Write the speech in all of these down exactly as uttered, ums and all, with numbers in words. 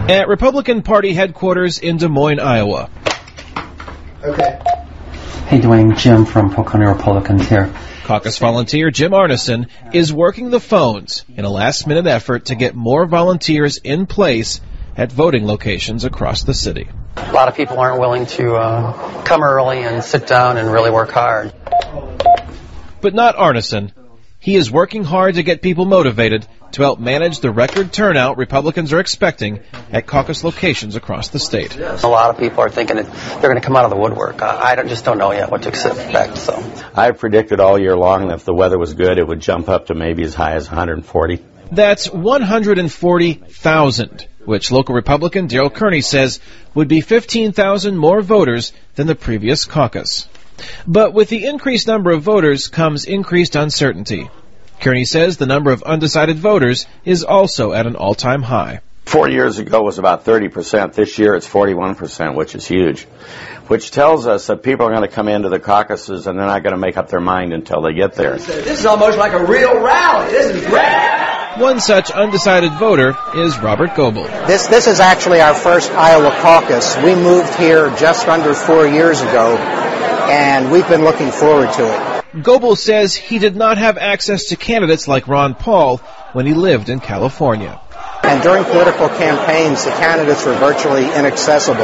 At Republican Party headquarters in Des Moines, Iowa. Okay. Hey, Dwayne, Jim from Polk County Republicans here. Caucus volunteer Jim Arneson is working the phones in a last-minute effort to get more volunteers in place at voting locations across the city. A lot of people aren't willing to uh, come early and sit down and really work hard. But not Arneson. He is working hard to get people motivated to help manage the record turnout Republicans are expecting at caucus locations across the state. A lot of people are thinking that they're going to come out of the woodwork. I, I don't, just don't know yet what to expect. So I predicted all year long that if the weather was good, it would jump up to maybe as high as one hundred forty. That's one hundred forty thousand, which local Republican Daryl Kearney says would be fifteen thousand more voters than the previous caucus. But with the increased number of voters comes increased uncertainty. Kearney says the number of undecided voters is also at an all-time high. Four years ago it was about thirty percent. This year it's forty-one percent, which is huge, which tells us that people are going to come into the caucuses and they're not going to make up their mind until they get there. This is almost like a real rally. This is great. One such undecided voter is Robert Goebel. This this is actually our first Iowa caucus. We moved here just under four years ago, and we've been looking forward to it. Goebel says he did not have access to candidates like Ron Paul when he lived in California. And during political campaigns, the candidates were virtually inaccessible.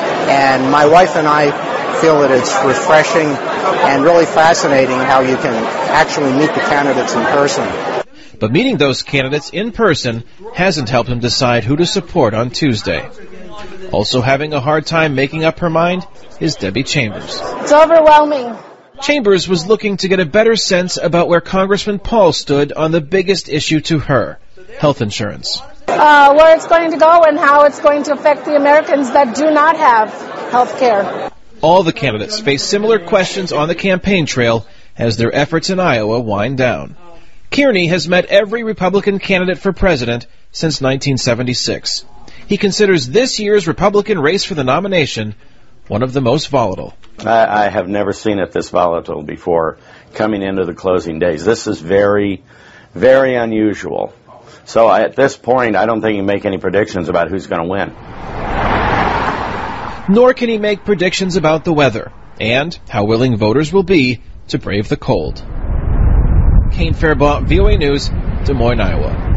And my wife and I feel that it's refreshing and really fascinating how you can actually meet the candidates in person. But meeting those candidates in person hasn't helped him decide who to support on Tuesday. Also having a hard time making up her mind is Debbie Chambers. It's overwhelming. Chambers was looking to get a better sense about where Congressman Paul stood on the biggest issue to her, health insurance. Uh, where it's going to go and how it's going to affect the Americans that do not have health care. All the candidates face similar questions on the campaign trail as their efforts in Iowa wind down. Kearney has met every Republican candidate for president since nineteen seventy-six. He considers this year's Republican race for the nomination one of the most volatile. I, I have never seen it this volatile before coming into the closing days. This is very, very unusual. So I, at this point, I don't think he can make any predictions about who's going to win. Nor can he make predictions about the weather and how willing voters will be to brave the cold. Kane Fairbaugh, V O A News, Des Moines, Iowa.